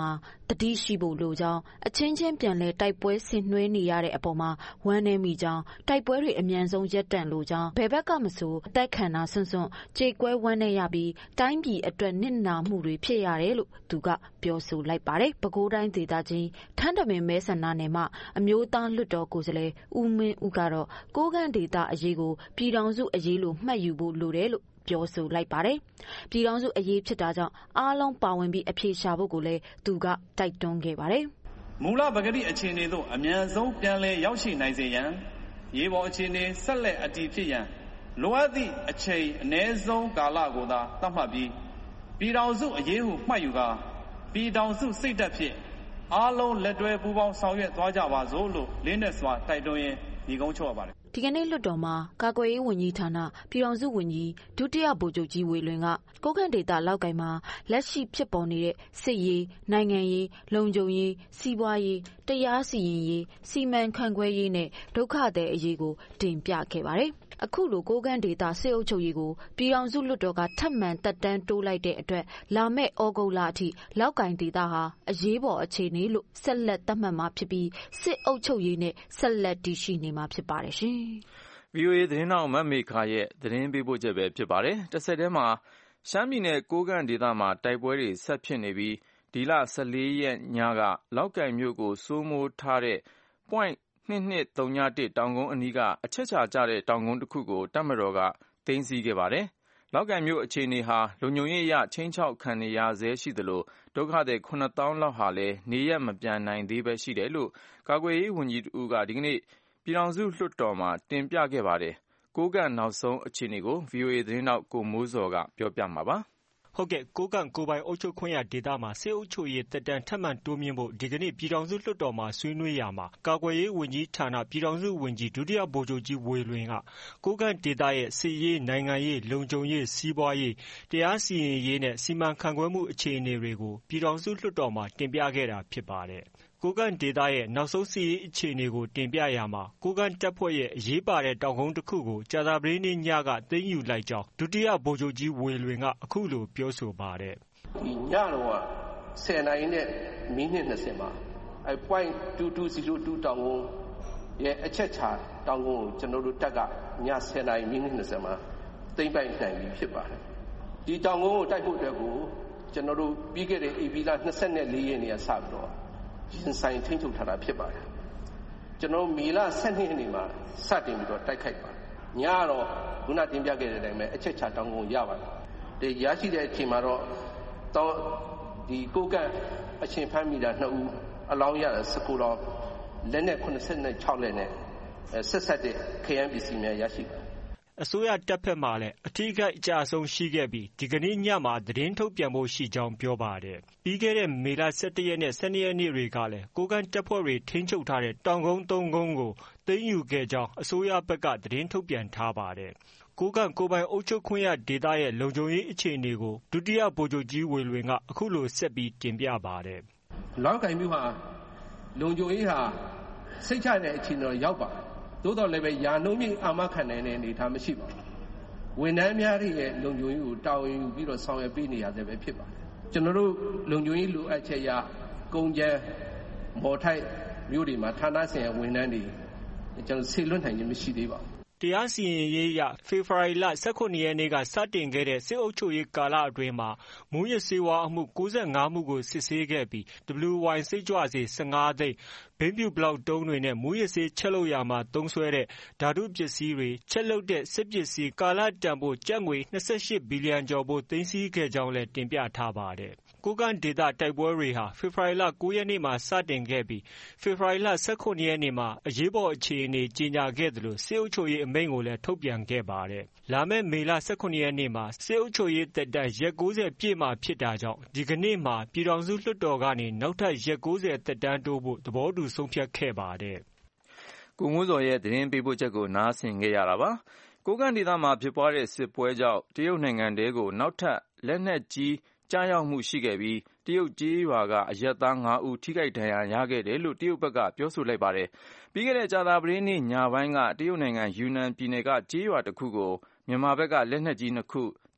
သတိရှိဖို့လိုကြောင်းအချင်းချင်းပြန်လည်တိုက်ပွဲဆင်နွှဲနေရတဲ့အပေါ်မှာဝမ်းနည်းမိကြောင်းတိုက်ပွဲတွေအမြန်ဆုံးရပ်တန့်လိုကြောင်းဘယ်ဘက်ကမဆိုအသက်ခံတာဆွန့်စွန့်ကြေကွဲဝမ်းနည်းရပြီးတိုင်းပြည်အတွက်နစ်နာမှုတွေဖြစ်ရတယ်လို့သူကပြောဆိုလိုက်ပါတယ်။ပဲခူးတိုင်းဒေသကြီးထန်းတမင်မဲဆန္ဒနယ်မှအမျိုးသားလွှတ်တော်ကိုယ်စားလှယ်ဦးမင်းဦးကတော့ကိုးကန့်ဒေသအရေးကိုပြည်ထောင်စုအရေးလို့မှတ်ယူဖို့လိုတယ်လို့ပြောဆိုလိုက်ပါတယ်။ပြည်ထောင်စုအရေးဖြစ်တာကြောင့်အားလုံးပါဝင်ပြီးအဖြေရှာဖို့ကိုလည်းသူကတိုက်တွန်းခဲ့ပါတယ်။မူလပကတိအခြေအနေသို့အမြန်ဆုံးပြန်လည်ရောက်ရှိနိုင်စေရန်ရေပေါ်အခြေအနေဆက်လက်အတည်ဖြစ်ရန်လိုအပ်သည့်အချိန်အနည်းဆုံးကာလကိုသာသတ်မှတ်ပြီးပြည်ထောင်စုအရေးဟုမှတ်ယူကာပြည်ထောင်စုစိတ်ဓာတ်ဖြင့်အားလုံးလက်တွဲပူးပေါင်းဆောင်ရွက်သွားကြပါစို့လို့လေးနက်စွာတိုက်တွန်းရင်းညီကုန်းချုပ်ရပါတယ်။ဒီကနေ့လွှတ်တော်မှာကာကွယ်ရေးဝန်ကြီးဌာနပြည်ထောင်စုဝန်ကြီးဒုတိယဗိုလ်ချုပ်ကြီးဝေလွင်ကကိုးကန့်ဒေသလောက်ကိုင်မှာလက်ရှိဖြစ်ပေါ်နေတဲ့စစ်ရေးနိုင်ငံရေးလုံခြုံရေးစီးပွားရေးတရားစီရင်ရေးစီမံခန့်ခွဲရေးနဲ့ဒုက္ခသည်အရေးကိုတင်ပြခဲ့ပါတယ်။အခုလိုကိုးကန့်ဒေသစစ်အုပ်ချုပ်ရေးကိုပြည်ထောင်စုလွှတ်တော်ကထပ်မံတက်တန်းတိုးလိုက်တဲ့အတွက်လာမယ့်ဩဂုတ်လအထိလောက်ကိုင်ဒေသဟာအရေးပေါ်အခြေအနေလို့ဆက်လက်သတ်မှတ်မှာဖြစ်ပြီးစစ်အုပ်ချုပ်ရေးနဲ့ဆက်လက်တည်ရှိနေမှာဖြစ်ပါတယ်ရှင်။ ဗီအိုအေ သတင်းထောက်မမေခရဲ့သတင်းပေးပို့ချက်ပဲဖြစ်ပါတယ်။တစ်ဆက်တည်းမှာရှမ်းပြည်နယ်ကိုးကန့်ဒေသမှာတိုက်ပွဲတွေဆက်ဖြစ်နေပြီးဒီလဆယ့်လေးရက်ညကလောက်ကိုင်မြို့ကိုစိုးမိုးထားတဲ့ point နှစ်နှစ်သုံးတစ် တောင်ကုန်းအနီးကအချက်ချာကျတဲ့တောင်ကုန်းတစ်ခုကိုတပ်မတော်ကသိမ်းဆည်းခဲ့ပါတယ်။လောက်ကိုင်မြို့အခြေအနေဟာလုံခြုံရေးအရခြိမ်းခြောက်ခံနေရဆဲရှိသလိုဒုက္ခသည်ခုနှစ်သောင်းလောက်ဟာလည်းနေရပ်မပြန်နိုင်သေးပဲရှိတယ်လို့ကာကွယ်ရေးဝန်ကြီးဦးကဒီကနေ့ပြည်ထောင်စုလွှတ်တော်မှာတင်ပြခဲ့ပါတယ်။ကိုးကန့်နောက်ဆုံးအခြေအနေကို ဗီအိုအေ သတင်းထောက်ကိုမိုးဇော်ကပြောပြမှာပါ။ဟုတ်ကဲ့ကိုးကန့်ကိုယ်ပိုင်အုပ်ချုပ်ခွင့်ရဒေသမှာစစ်အုပ်ချုပ်ရေးသက်တမ်းထပ်မံတိုးမြှင့်ဖို့ဒီကနေ့ပြည်ထောင်စုလွှတ်တော်မှာဆွေးနွေးရာမှာကာကွယ်ရေးဝန်ကြီးဌာနပြည်ထောင်စုဝန်ကြီးဒုတိယဗိုလ်ချုပ်ကြီးဝေလွင်ကကိုးကန့်ဒေသရဲ့စစ်ရေးနိုင်ငံရေးလုံခြုံရေးစီးပွားရေးတရားစီရင်ရေးနဲ့စီမံခန့်ခွဲမှုအခြေအနေတွေကိုပြည်ထောင်စုလွှတ်တော်မှာတင်ပြခဲ့တာဖြစ်ပါတယ်။ကိုးကန့်ဒေသရဲ့နောက်ဆုံးစစ်ရေးအခြေအနေကိုတင်ပြရာမှာကိုးကန့်တပ်ဖွဲ့ရဲ့အရေးပါတဲ့တောင်ကုန်းတစ်ခုကိုကြာသပတေးနေ့ညကသိမ်းယူလိုက်ကြောင်းဒုတိယဗိုလ်ချုပ်ကြီးဝေလွင်ကအခုလိုပြောဆိုပါတယ်။ဒီညတော့ဆယ်နာရီနဲ့မိနစ်နှစ်ဆယ်မှာအဲ point နှစ်နှစ်ศูนย์twoတောင်ကုန်းရဲ့အချက်ချာတောင်ကုန်းကိုကျွန်တော်တို့တပ်ကညဆယ်နာရီမိနစ်နှစ်ဆယ်မှာသိမ်းပိုက်နိုင်ပြီဖြစ်ပါတယ်။ဒီတောင်ကုန်းကိုတိုက်ဖို့အတွက်ကိုကျွန်တော်တို့ပြီးခဲ့တဲ့ဧပြီလ၂၄ရက်နေ့ကစပြီးတော့ရင်ဆိုင်ထိန်းချုပ်ထားတာဖြစ်ပါတယ်။ကျွန်တော်မေလ၁၂ရက်နေ့မှာစတင်ပြီးတော့တိုက်ခိုက်ပါတယ်။ညတော့ခုနတင်ပြခဲ့တဲ့အတိုင်းပဲအချက်ချတောင်ကုန်းရပါတယ်။ဒီရရှိတဲ့အချိန်မှာတော့တော့ဒီကိုးကန့်အချင်းဖမ်းမိတာနှစ်ဦးအလောင်းရ၁၉လောင်းလက်နက်၇၆လက်နဲ့ဆက်ဆက်တဲ့ခရမ်းပစ္စည်းများရရှိပါတယ်အစိုးရတပ်ဖက်မှလည်းအထူးအကြအဆုံးရှိခဲ့ပြီးဒီကနေ့ညမှာသတင်းထုတ်ပြန်ဖို့ရှိကြောင်းပြောပါတယ်။ပြီးခဲ့တဲ့မေလ၁၁ရက်နဲ့၁၂ရက်နေ့တွေကလည်းကိုးကန့်တပ်ဖွဲ့တွေထိန်းချုပ်ထားတဲ့တောင်ကုန်းသုံးကုန်းကိုသိမ်းယူခဲ့ကြောင်းအစိုးရဘက်ကသတင်းထုတ်ပြန်ထားပါတယ်။ကိုးကန့်ကိုယ်ပိုင်အုပ်ချုပ်ခွင့်ရဒေသရဲ့လုံခြုံရေးအခြေအနေကိုဒုတိယဗိုလ်ချုပ်ကြီးဝေလွင်ကအခုလိုဆက်ပြီးတင်ပြပါတယ်။လောက်ကိုင်မြို့ဟာလုံခြုံရေးဟာစိတ်ချတဲ့အခြေအနေတော့ရောက်ပါတယ်သို့တော်လည်းပဲယာနှုံးမြင့်အာမခံနိုင်တဲ့အနေအထားမရှိပါဘူးဝန်ထမ်းများရဲ့လုံခြုံရေးကိုတာဝန်ယူပြီးတော့ဆောင်ရွက်ပေးနေရတဲ့ပဲဖြစ်ပါတယ်ကျွန်တော်တို့လုံခြုံရေးလိုအပ်ချက်ရကုန်ကျန်းမော်ထိုက်မြို့တွေမှာဌာနဆိုင်ရာဝန်ထမ်းတွေကျွန်တော်ဆေလွတ်နိုင်ခြင်းမရှိသေးပါဘူးတရားစီရင်ရေးအရဖေဖော်ဝါရီလ၁၇ရက်နေ့ကစတင်ခဲ့တဲ့စစ်အုပ်ချုပ်ရေးကာလအတွင်းမှာမူးယစ်ဆေးဝါးအမှု၉၅မှုကိုစစ်ဆေးခဲ့ပြီး ဒဘလျူဝိုင် စိတ်ကြွဆေး၁၅သိန်းဘိန်းဖြူဘလောက်တုံးတွေနဲ့မူးယစ်ဆေးချက်လုပ်ရာမှာသုံးစွဲတဲ့ဓာတုပစ္စည်းတွေချက်လုပ်တဲ့စစ်ပစ္စည်းကာလတန်ဖိုးကျပ်ငွေ၂၈ဘီလီယံကျော်ဖို့သိမ်းဆည်းခဲ့ကြောင်းလည်းတင်ပြထားပါတယ်။ကိုးကန့်ဒေသတိုက်ပွဲတွေဟာဖေဖော်ဝါရီလ၉ရက်နေ့မှာစတင်ခဲ့ပြီးဖေဖော်ဝါရီလ၁၇ရက်နေ့မှာအရေးပေါ်အခြေအနေကြေညာခဲ့သလိုစစ်အုပ်ချုပ်ရေးအမိန့်ကိုလည်းထုတ်ပြန်ခဲ့ပါတယ်။လာမယ့်မေလ၁၇ရက်နေ့မှာစစ်အုပ်ချုပ်ရေးသက်တမ်းရက်၉၀ပြည့်မှာဖြစ်တာကြောင့်ဒီကနေ့မှာပြည်ထောင်စုလွှတ်တော်ကနေနောက်ထပ်ရက်၉၀သက်တမ်းတိုးဖို့သဘောတူဆုံးဖြတ်ခဲ့ပါတယ်။ကိုမိုးစော်ရဲ့သတင်းပေးပို့ချက်ကိုနားဆင်ခဲ့ရတာပါ။ကိုးကန့်ဒေသမှာဖြစ်ပွားတဲ့စစ်ပွဲကြောင့်တရုတ်နိုင်ငံတဲကိုနောက်ထပ်လက်နက်ကြီးကြားရောက်မှုရှိခဲ့ပြီးတရုတ်ကြေးရွာကအရပ်သား၅ဦးထိခိုက်ဒဏ်ရာရခဲ့တယ်လို့တရုတ်ဘက်ကပြောဆိုလိုက်ပါတယ်။ပြီးခဲ့တဲ့ကြာသပတေးနေ့ညပိုင်းကတရုတ်နိုင်ငံယူနန်ပြည်နယ်ကကြေးရွာတစ်ခုကိုမြန်မာဘက်ကလက်နက်ကြီးနှစ်ခုကျ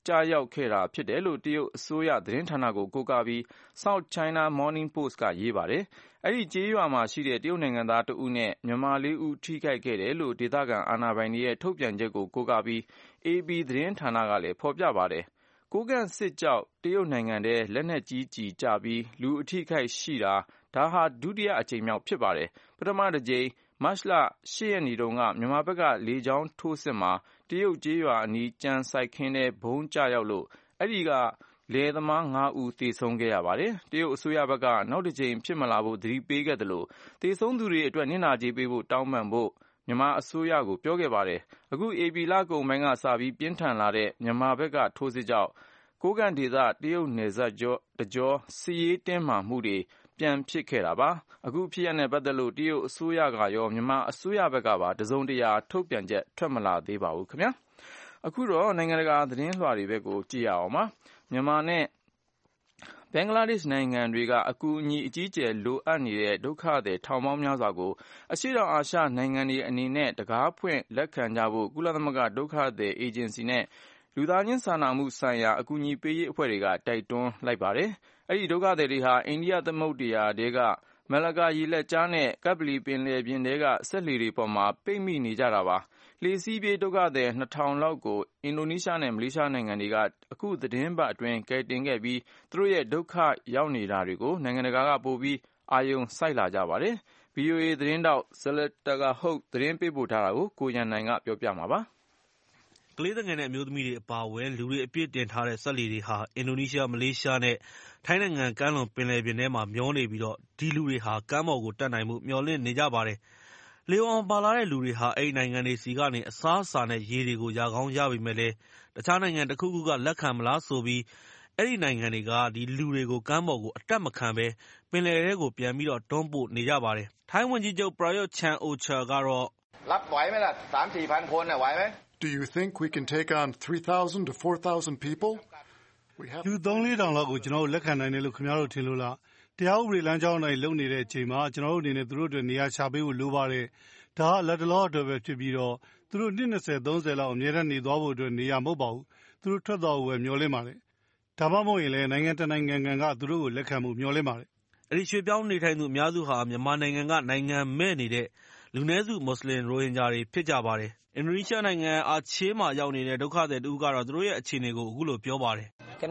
ကျရောက်ခဲ့တာဖြစ်တယ်လို့တရုတ်အစိုးရသတင်းဌာနကိုကိုးကားပြီး South China Morning Post ကရေးပါတယ်။အဲဒီကျေးရွာမှာရှိတဲ့တရုတ်နိုင်ငံသားတဦးနဲ့မြန်မာလေးဦးထိခိုက်ခဲ့တယ်လို့ဒေသခံအာဏာပိုင်တွေရဲ့ထုတ်ပြန်ချက်ကိုကိုးကားပြီး A P သတင်းဌာနကလည်းဖော်ပြပါတယ်။ကိုးကန့်စစ်ကြောင့်တရုတ်နိုင်ငံထဲလက်နက်ကြီးကျည်ကျပြီးလူအထိခိုက်ရှိတာဒါဟာဒုတိယအကြိမ်မြောက်ဖြစ်ပါတယ်။ပထမတစ်ကြိမ်မတ်လ၈ရက်နေ့တုန်းကမြန်မာဘက်ကလေကြောင်းထိုးစစ်မှာတရုတ်ကျေးရွာအနီးကြံစိုက်ခင်းထဲဘုံကျရောက်လို့အဲဒီကလယ်သမားငါးဦးသေဆုံးခဲ့ရပါတယ်။တရုတ်အစိုးရဘက်ကနောက်တစ်ကြိမ်ဖြစ်မလာဖို့သတိပေးခဲ့သလိုသေဆုံးသူတွေအတွက်နစ်နာကြေးပေးဖို့တောင်းပန်ဖို့မြန်မာအစိုးရကိုပြောခဲ့ပါတယ်။အခုဧပြီလကုန်ပိုင်းကစပြီးပြင်းထန်လာတဲ့မြန်မာဘက်ကထိုးစစ်ကြောင့်ကိုးကန့်ဒေသတရုတ်နယ်စပ်ကြောတကြောစစ်ရေးတင်းမာမှုတွေပြန်ဖြစ်ခဲ့တာပါ။အခုဖြစ်ရပ်နဲ့ပတ်သက်လို့တရုတ်အစိုးရကရောမြန်မာအစိုးရဘက်ကပါတစုံတရာထုတ်ပြန်ချက်ထွက်မလာသေးပါဘူးခင်ဗျာ။အခုတော့နိုင်ငံတကာသတင်းလွှာတွေဘက်ကိုကြည့်ရအောင်ပါ။မြန်မာနဲ့ဘင်္ဂလားဒေ့ရှ်နိုင်ငံတွေကအကူအညီအကြီးအကျယ်လိုအပ်နေတဲ့ဒုက္ခသည်ထောင်ပေါင်းများစွာကိုအရှေ့တောင်အာရှနိုင်ငံတွေအနေနဲ့တကားဖွင့်လက်ခံကြဖို့ကုလသမဂ္ဂဒုက္ခသည်အေဂျင်စီနဲ့လူသားချင်းစာနာမှုဆိုင်ရာအကူအညီပေးရေးအဖွဲ့တွေကတိုက်တွန်းလိုက်ပါတယ်။အဲဒီဒုက္ခသည်တွေဟာအိန္ဒိယသမုဒ္ဒရာထဲကမလကာရေလက်ကြားနဲ့ကပ္ပလီပင်လယ်ပြင်ထဲကစက်လှေတွေပေါ်မှာပိတ်မိနေကြတာပါ။လှေစီးပြေးဒုက္ခသည်နှစ်ထောင်လောက်ကိုအင်ဒိုနီးရှားနဲ့မလေးရှားနိုင်ငံတွေကအခုသတင်းပတ်အတွင်းကယ်တင်ခဲ့ပြီးသူတို့ရဲ့ဒုက္ခရောက်နေတာတွေကိုနိုင်ငံတကာကပိုပြီးအာရုံစိုက်လာကြပါတယ်။ V O A သတင်းတောက်ဇလတကာဟုတ်သတင်းပေးပို့ထားတာကိုကိုရန်နိုင်ကပြောပြမှာပါ။ကလေးငယ်နဲ့အမျိုးသမီးတွေအပါအဝင်လူတွေအပြည့်တင်ထားတဲ့စက်လှေတွေဟာအင်ဒိုနီးရှားမလေးရှားနဲ့ထိုင်းနိုင်ငံကမ်းလွန်ပင်လယ်ပြင်ထဲမှာမျောနေပြီးဒီလူတွေဟာကမ်းပေါ်ကိုတက်နိုင်မှုမျှော်လင့်နေကြပါတယ်။လှေပေါ်မှာပါလာတဲ့လူတွေဟာအဲဒီနိုင်ငံတွေဆီကနေအစားအစာနဲ့ရေတွေကိုရကောင်းရပေမဲ့လည်းတခြားနိုင်ငံတခုခုကလက်ခံမလားဆိုပြီးအဲဒီနိုင်ငံတွေကဒီလူတွေကိုကမ်းပေါ်ကိုအတက်မခံဘဲပင်လယ်ထဲကိုပြန်ပြီးတော့တွန်းပို့နေကြပါတယ်။ထိုင်းဝန်ကြီးချုပ်ပရာရွတ်ချန်အိုချာကတော့รับไหวไหมล่ะ สามสี่พัน คนน่ะไหวไหม Do you think we can take on three thousand to four thousand people? လူသုံးလေးထောင်လောက်ကိုကျွန်တော်တို့လက်ခံနိုင်တယ်လို့ခင်ဗျားတို့ထင်လို့လားတရားဥပဒေလမ်းကြောင်းတိုင်းလုပ်နေတဲ့အချိန်မှာကျွန်တော်တို့အနေနဲ့သူတို့အတွက်နေရာချပေးဖို့လိုပါတယ်ဒါကလက်တလောအတွက်ပဲဖြစ်ပြီးတော့သူတို့နှစ်နှစ်ဆယ်သုံးဆယ်လောက်အမြဲတမ်းနေသွားဖို့အတွက်နေရာမဟုတ်ပါဘူးသူတို့ထွက်သွားဖို့ပဲမျှော်လင့်ပါတယ်ဒါမှမဟုတ်ရင်လည်းနိုင်ငံတနိုင်ငံကန်ကသူတို့ကိုလက်ခံမှုမျှော်လင့်ပါတယ်အဲဒီရွှေ့ပြောင်းနေထိုင်သူအများစုဟာမြန်မာနိုင်ငံကနိုင်ငံမဲ့နေတဲ့လူနည်းစုမွတ်စလင်ရိုဟင်ဂျာတွေဖြစ်ကြပါတယ်အင်ဒိုနီးရှားနိုင်ငံအာချေးမှာရောက်နေတဲ့ဒုက္ခသည်တူကတော့သူတို့ရဲ့အခြေအနေကိုအခုလိုပြောပါတယ်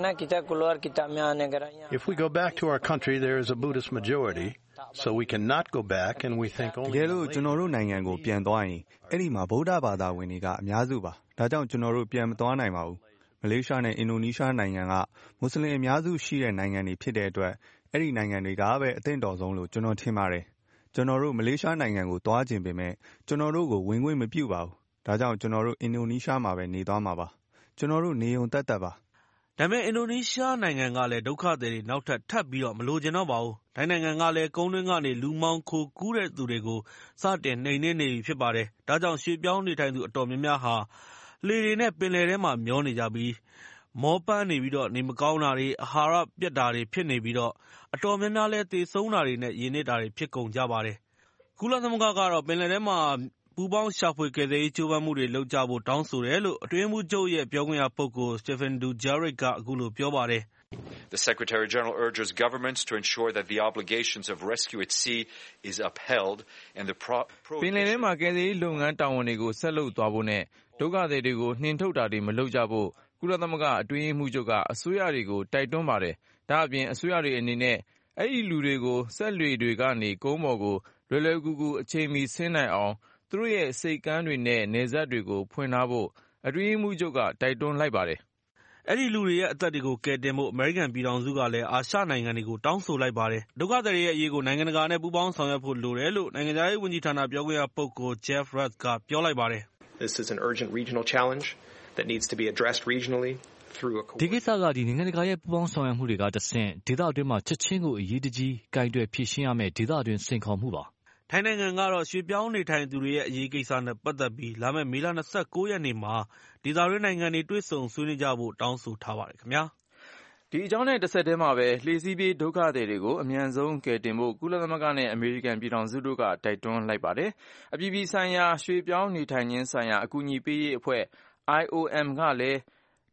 If we go back to our country there is a Buddhist majority so we cannot go back and we think only တကယ်လို့ကျွန်တော်တို့နိုင်ငံကိုပြန်သွားရင်အဲ့ဒီမှာဗုဒ္ဓဘာသာဝင်တွေကအများစုပါဒါကြောင့်ကျွန်တော်တို့ပြန်မသွားနိုင်ပါဘူးမလေးရှားနဲ့အင်ဒိုနီးရှားနိုင်ငံကမွတ်စလင်အများစုရှိတဲ့နိုင်ငံတွေဖြစ်တဲ့အတွက်အဲ့ဒီနိုင်ငံတွေကပဲအသင့်တော်ဆုံးလို့ကျွန်တော်ထင်ပါတယ်ကျွန်တော်တို့မလေးရှားနိုင်ငံကိုသွားခြင်းပေမဲ့ကျွန်တော်တို့ကိုဝင်ခွင့်မပြုပါဘူးဒါကြောင့်ကျွန်တော်တို့အင်ဒိုနီးရှားမှာပဲနေသွားမှာပါကျွန်တော်တို့နေုံတက်တက်ပါဒါပေမဲ့အင်ဒိုနီးရှားနိုင်ငံကလည်းဒုက္ခသည်တွေနောက်ထပ်ထပ်ပြီးတော့မလိုချင်တော့ပါဘူးထိုင်းနိုင်ငံကလည်းကုန်းတွင်းကနေလူမောင်းခိုကူးတဲ့သူတွေကိုစတင်နှိမ်နင်းနေပြီဖြစ်ပါတယ်ဒါကြောင့်ရွှေ့ပြောင်းနေထိုင်သူအတော်များများဟာလှေတွေနဲ့ပင်လယ်ထဲမှာမျောနေကြပြီးမောပန်းနေပြီးတော့နေမကောင်းတာတွေအာဟာရပြတ်တာတွေဖြစ်နေပြီးတော့အတော်များများလဲသေဆုံးတာတွေနဲ့ရေနစ်တာတွေဖြစ်ကုန်ကြပါတယ်ကုလသမဂ္ဂကတော့ပင်လယ်ထဲမှာပူပေါင်းရှာဖွေကယ်ဆယ်ရေးကြိုးပမ်းမှုတွေလုပ်ကြဖို့တောင်းဆိုတယ်လို့အတွင်းရေးမှူးချုပ်ရဲ့ပြောခွင့်ရပုဂ္ဂိုလ် Stephen Dujarric ကအခုလိုပြောပါတယ် The Secretary General urges governments to ensure that the obligations of rescue at sea is upheld and the pro ပင်လယ်ထဲမှာကယ်ဆယ်ရေးလုပ်ငန်းတာဝန်တွေကိုဆက်လုပ်သွားဖို့နဲ့ဒုက္ခသည်တွေကိုနှင်ထုတ်တာတွေမလုပ်ကြဖို့ကုလသမဂ္ဂအတွင်းရေးမှူးချုပ်ကအစိုးရတွေကိုတိုက်တွန်းပါတယ်ဒါအပြင်အစိုးရတွေအနေနဲ့အဲ့ဒီလူတွေကိုဆက်လွေတွေကနေကုန်းပေါ်ကိုလွယ်လွယ်ကူကူအချိန်မီဆင်းနိုင်အောင်သူတို့ရဲ့စိတ်ကမ်းတွေနဲ့နေဆက်တွေကိုဖွင့်ထားဖို့အတွင်းရေးမှူးချုပ်ကတိုက်တွန်းလိုက်ပါတယ်အဲ့ဒီလူတွေရဲ့အသက်တွေကိုကယ်တင်ဖို့အမေရိကန်ပြည်ထောင်စုကလည်းအာရှနိုင်ငံတွေကိုတောင်းဆိုလိုက်ပါတယ်ဒုက္ခသည်တွေရဲ့အရေးကိုနိုင်ငံတကာနဲ့ပူးပေါင်းဆောင်ရွက်ဖို့လိုတယ်လို့နိုင်ငံခြားရေးဝန်ကြီးဌာနပြောခွင့်ရပုဂ္ဂိုလ် Jeff Roth ကပြောလိုက်ပါတယ် This is an urgent regional challenge that needs to be addressed regionally through a ဒီကိစ္စကဒီနိုင်ငံတကာရဲ့ပူးပေါင်းဆောင်ရွက်မှုတွေကတဆင့်ဒေသအတွင်းမှာချက်ချင်းကိုအရေးတကြီးကင်တွယ်ဖြေရှင်းရမယ့်ဒေသအတွင်းစိန်ခေါ်မှုပါထိုင်းနိုင်ငံကတော့ရွှေ့ပြောင်းနေထိုင်သူတွေရဲ့အရေးကိစ္စနဲ့ပတ်သက်ပြီးလာမယ့်မေလ၂၉ရက်နေ့မှာဒေသတွင်းနိုင်ငံတွေတွေ့ဆုံဆွေးနွေးကြဖို့တောင်းဆိုထားပါတယ်ခင်ဗျာဒီအကြောင်းနဲ့တစ်ဆက်တည်းမှာပဲလှေစီးပြေးဒုက္ခသည်တွေကိုအမြန်ဆုံးကယ်တင်ဖို့ကုလသမဂ္ဂနဲ့အမေရိကန်ပြည်ထောင်စုတို့ကတိုက်တွန်းလိုက်ပါတယ်အပြည်ပြည်ဆိုင်ရာရွှေ့ပြောင်းနေထိုင်ခြင်းဆိုင်ရာအကူအညီပေးရေးအဖွဲ့ I O M ကလည်း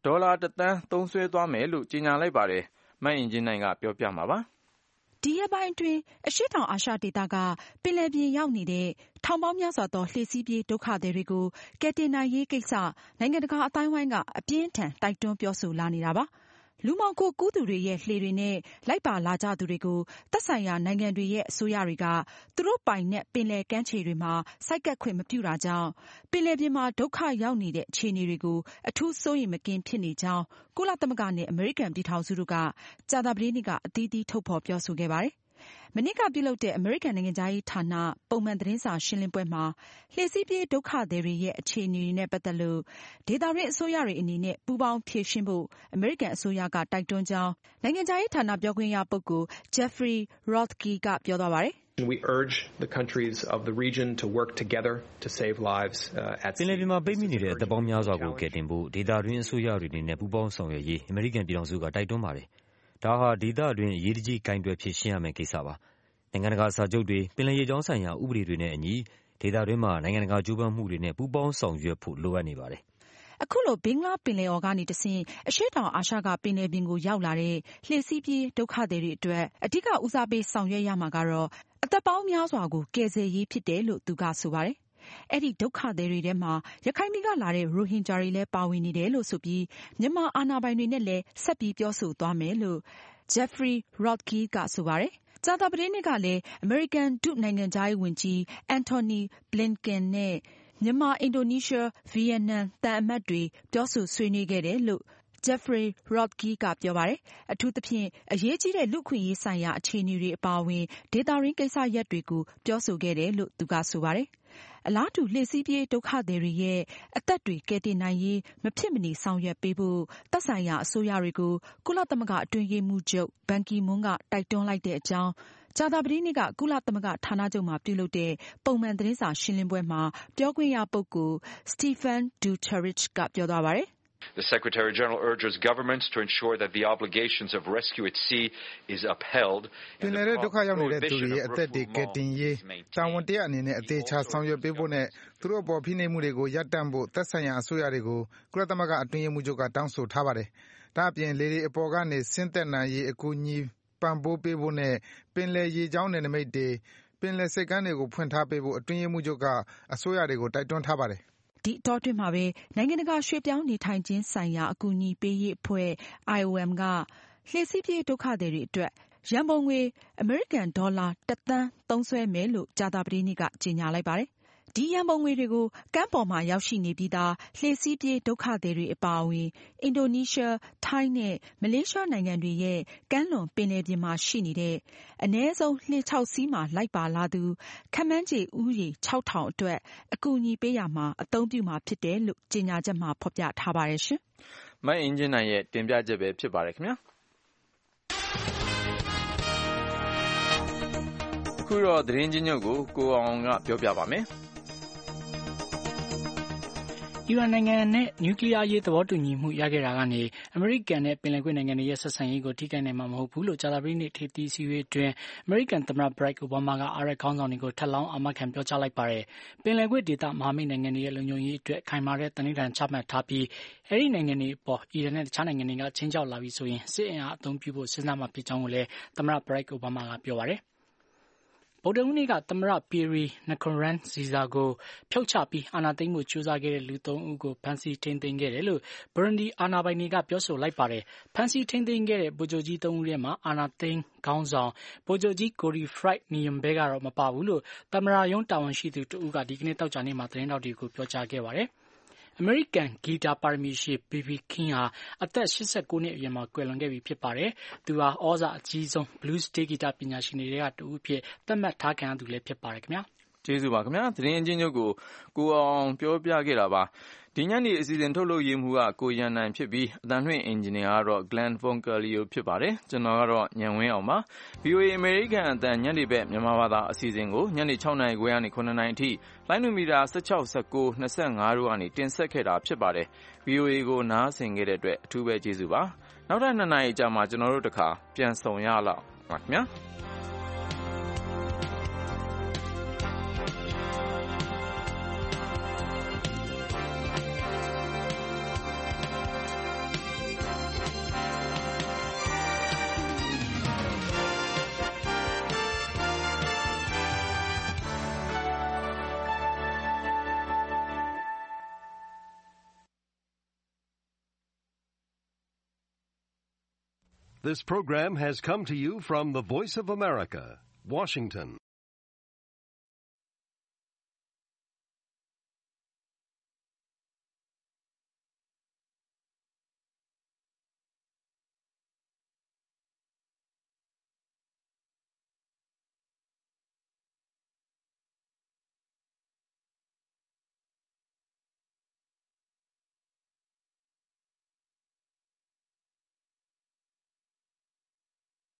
ဒေါ်လာတစ်သန်းသုံးစွဲသွားမယ်လို့ကြေညာလိုက်ပါတယ်။မအင်ဂျင်နိုင်ကပြောပြမှာပါ။ဒီရက်ပိုင်းအတွင်းအရှေ့တောင်အာရှဒေသကပင်လယ်ပြင်ရောက်နေတဲ့ထောင်ပေါင်းများစွာသောလှေစီးပြေးဒုက္ခသည်တွေကိုကယ်တင်နိုင်ရေးကိစ္စနိုင်ငံတကာအသိုင်းအဝိုင်းကအပြင်းထန်တိုက်တွန်းပြောဆိုလာနေတာပါ။လူမှောင်ခိုကူးသူတွေရဲ့လှေတွေနဲ့လိုက်ပါလာကြသူတွေကိုသက်ဆိုင်ရာနိုင်ငံတွေရဲ့အစိုးရတွေကသူတို့ပိုင်တဲ့ပင်လယ်ကမ်းခြေတွေမှာဆိုက်ကပ်ခွင့်မပြုတာကြောင့်ပင်လယ်ပြင်မှာဒုက္ခရောက်နေတဲ့အခြေအနေတွေကိုအထူးစိုးရိမ်မကင်းဖြစ်နေကြောင်းကုလသမဂ္ဂနဲ့အမေရိကန်ပြည်ထောင်စုတို့ကကြာသပတေးနေ့ကအသီးသီးထုတ်ဖော်ပြောဆိုခဲ့ပါတယ်။မနေ့ကပြုလုပ်တဲ့အမေရိကန်နိုင်ငံသားရေးဌာနပုံမှန်သတင်းစာရှင်းလင်းပွဲမှာလှေစီးပြေးဒုက္ခသည်တွေရဲ့အခြေအနေတွေနဲ့ပတ်သက်လို့ဒေသတွင်းအစိုးရတွေအနေနဲ့ပူးပေါင်းဖြေရှင်းဖို့အမေရိကန်အစိုးရကတိုက်တွန်းကြောင်းနိုင်ငံသားရေးဌာနပြောခွင့်ရပုဂ္ဂိုလ် Jeffrey Rothke ကပြောသွားပါတယ်။ We urge the countries of the region to work together to save lives at sea. ပင်လယ်ပြင်မှာပိတ်မိနေတဲ့အသက်ပေါင်းများစွာကိုကယ်တင်ဖို့ဒေသတွင်းအစိုးရတွေအနေနဲ့ပူးပေါင်းဆောင်ရွက်ရေးအမေရိကန်ပြည်ထောင်စုကတိုက်တွန်းပါတယ်။ဒါဟာဒေသတွင်းအရေးတကြီးကိုင်တွယ်ဖြေရှင်းရမယ့်ကိစ္စပါ။နိုင်ငံတကာစာချုပ်တွေပင်လယ်ရေကြောင်းဆိုင်ရာဥပဒေတွေနဲ့အညီဒေသတွင်းမှာနိုင်ငံတကာကြိုးပမ်းမှုတွေနဲ့ပူးပေါင်းဆောင်ရွက်ဖို့လိုအပ်နေပါတယ်။အခုလိုဘင်္ဂလားပင်လယ်အော်ကနေတဆင့်အရှေ့တောင်အာရှကပင်လယ်ပြင်ကိုရောက်လာတဲ့လှေစီးပြေးဒုက္ခသည်တွေအတွက်အဓိကဦးစားပေးဆောင်ရွက်ရမှာကတော့အသက်ပေါင်းများစွာကိုကယ်ဆယ်ရေးဖြစ်တယ်လို့သူကဆိုပါတယ်။အဲ့ဒီဒုက္ခသည်တွေထဲမှာရခိုင်ပြည်ကလာတဲ့ရိုဟင်ဂျာတွေလည်းပါဝင်နေတယ်လို့ဆိုပြီးမြန်မာအာဏာပိုင်တွေနဲ့လည်းဆက်ပြီးပြောဆိုသွားမယ်လို့ Jeffrey Rothke ကဆိုပါတယ်။ကြာသပတေးနေ့ကလည်းအမေရိကန်ဒုနိုင်ငံခြားရေးဝန်ကြီး Antony Blinken နဲ့မြန်မာ၊အင်ဒိုနီးရှား၊ဗီယက်နမ်သံအမတ်တွေပြောဆိုဆွေးနွေးခဲ့တယ်လို့ Jeffrey Rothke ကပြောပါတယ်။အထူးသဖြင့်အရေးကြီးတဲ့လူ့အခွင့်အရေးဆိုင်ရာအခြေအနေတွေအပါအဝင်ဒေသရင်းကိစ္စရပ်တွေကိုပြောဆိုခဲ့တယ်လို့သူကဆိုပါတယ်။အလားတူလှေစီးပြေးဒုက္ခသည်တွေရဲ့အသက်တွေကယ်တင်နိုင်ရေးမဖြစ်မနေဆောင်ရွက်ပေးဖို့သက်ဆိုင်ရာအစိုးရတွေကိုကုလသမဂ္ဂအတွင်းရေးမှူးချုပ်ဘန်ကီမွန်းကတိုက်တွန်းလိုက်တဲ့အကြောင်းကြာသပတေးနေ့ကကုလသမဂ္ဂဌာနချုပ်မှာပြုလုပ်တဲ့ပုံမှန်သတင်းစာရှင်းလင်းပွဲမှာပြောခွင့်ရပုဂ္ဂိုလ် Stephen Dujarric ကပြောသွားပါတယ် The Secretary General urges governments to ensure that the obligations of rescue at sea is upheld. ပင်လယ်ထဲဒုက္ခရောက်နေတဲ့သူတွေရဲ့အသက်တွေကယ်တင်ရေးတာဝန်တရားအနေနဲ့အသေးချာဆောင်ရွက်ပေးဖို့နဲ့သူတို့အပေါ်ဖိနှိပ်မှုတွေကိုရပ်တန့်ဖို့သက်ဆိုင်ရာအစိုးရတွေကိုကုလသမဂ္ဂအတွင်းရေးမှူးချုပ်ကတောင်းဆိုထားပါတယ်။ဒါ့အပြင်လေတွေအပေါ်ကနေဆင်းသက်နိုင်ရေးအကူအညီပံ့ပိုးပေးဖို့နဲ့ပင်လယ်ရေကြောင်းနယ်နိမိတ်တွေပင်လယ်ဆိပ်ကမ်းတွေကိုဖွင့်ထားပေးဖို့အတွင်းရေးမှူးချုပ်ကအစိုးရတွေကိုတိုက်တွန်းထားပါတယ်။ဒီအတောအတွင်းမှာပဲနိုင်ငံတကာရွှေ့ပြောင်းနေထိုင်ခြင်းဆိုင်ရာအကူအညီပေးရေးအဖွဲ့ I O M ကလှေစီးပြေးဒုက္ခသည်တွေအတွက်ရန်ပုံငွေအမေရိကန်ဒေါ်လာတစ်သန်းသုံးစွဲမယ်လို့ကြာသပတေးနေ့ကကြေညာလိုက်ပါတယ်။ဒီရန်ပုံငွေတွေကိုကမ်းပေါ်မှာရောက်ရှိနေပြီးသားလှေစီးပြေးဒုက္ခသည်တွေအပါအဝင်အင်ဒိုနီးရှား၊ထိုင်းနဲ့မလေးရှားနိုင်ငံတွေရဲ့ကမ်းလွန်ပင်လယ်ပြင်မှာရှိနေတဲ့အနည်းဆုံးလှေခြောက်စီးမှာလိုက်ပါလာသူခန့်မှန်းခြေဦးရေခြောက်ထောင်အတွက်အကူအညီပေးရာမှာအသုံးပြုမှာဖြစ်တယ်လို့ကြေညာချက်မှာဖော်ပြထားပါတယ်ရှင်။မအင်ဂျင်နိုင်ရဲ့တင်ပြချက်ပဲဖြစ်ပါတယ်ခင်ဗျာ။အခုတော့သတင်းချင်းချုပ်ကိုကိုအောင်ကပြောပြပါမယ်။အီရန်နိုင်ငံနဲ့နျူကလ িয়ার ရေးသဘောတူညီမှုရခဲ့တာကနေအမေရိကန်နဲ့ပင်လယ်ကွေ့နိုင်ငံတွေရဲ့ဆက်ဆံရေးကိုထိခိုက်နိုင်မှာမဟုတ်ဘူးလို့ကြာသပတေးနေ့ထိပ်သီးအစည်းအဝေးအတွင်းအမေရိကန်သမ္မတ Barack Obama ကအာရပ်ခေါင်းဆောင်တွေကိုထပ်လောင်းအာမခံပြောကြားလိုက်ပါတယ်။ပင်လယ်ကွေ့ဒေသမဟာမိတ်နိုင်ငံတွေရဲ့လုံခြုံရေးအတွက်ခိုင်မာတဲ့သန္နိဋ္ဌာန်ချမှတ်ထားပြီးအဲဒီနိုင်ငံတွေအပေါ်အီရန်နဲ့တခြားနိုင်ငံတွေကခြိမ်းခြောက်လာပြီဆိုရင်စစ်အင်အားအသုံးပြုဖို့စဉ်းစားမှာဖြစ်ကြောင်းကိုလည်းသမ္မတ Barack Obama ကပြောပါတယ်။ဗုဒ္ဓဟူးနေ့ကသမ္မတ Pierre Nkurunziza ကိုဖြုတ်ချပြီးအာဏာသိမ်းဖို့ကြိုးစားခဲ့တဲ့လူသုံးဦးကိုဖမ်းဆီးထိန်းသိမ်းခဲ့တယ်လို့ Burundi အာဏာပိုင်တွေကပြောဆိုလိုက်ပါတယ်။ဖမ်းဆီးထိန်းသိမ်းခဲ့တဲ့ဗိုလ်ချုပ်ကြီးသုံးဦးထဲမှာအာဏာသိမ်းခေါင်းဆောင်ဗိုလ်ချုပ်ကြီး Godefroid Niyombare ကတော့မပါဘူးလို့သမ္မတရုံးတာဝန်ရှိသူတဦးကဒီကနေ့သောကြာနေ့မှာသတင်းထောက်တွေကိုပြောကြားခဲ့ပါတယ်။အမေရိကန်ဂီတာပါရမီရှည် B B King ဟာအသက်၈၉နှစ်အရွယ်မှာကွယ်လွန်ခဲ့ပြီဖြစ်ပါတယ်။သူဟာဩဇာအကြီးဆုံး blues တေးဂီတပညာရှင်တွေကတဦးအဖြစ်သတ်မှတ်ထားခံရသူလည်းဖြစ်ပါတယ်ခင်ဗျာ။ကျေးဇူးပါခင်ဗျာ။သတင်းအချင်းချုပ်ကိုကိုအောင်ပြောပြခဲ့တာပါ။ဒီညနေအစီအစဉ်ထုတ်လုပ်ရေးမှူးကကိုရန်နိုင်ဖြစ်ပြီးအသံလွှင့်အင်ဂျင်နီယာကတော့ Glenn Foncalio ဖြစ်ပါတယ်။ကျွန်တော်ကတော့ညံဝင်းအောင်ပါ။ V O A အမေရိကန်အသံညနေဘက်မြန်မာဘာသာအစီအစဉ်ကိုညနေ၆နာရီခွဲကနေ၇နာရီအထိလိုင်းနူမီတာ၁၆ ၁၉ ၂၅တို့ကနေတင်ဆက်ခဲ့တာဖြစ်ပါတယ်။ V O A ကိုနားဆင်ခဲ့တဲ့အတွက်အထူးပဲကျေးဇူးပါ။နောက်ထပ်နှစ်နာရီကြာမှကျွန်တော်တို့တခါပြန်ဆောင်ရလောက်ပါခင်ဗျာ။ This program has come to you from the Voice of America, Washington.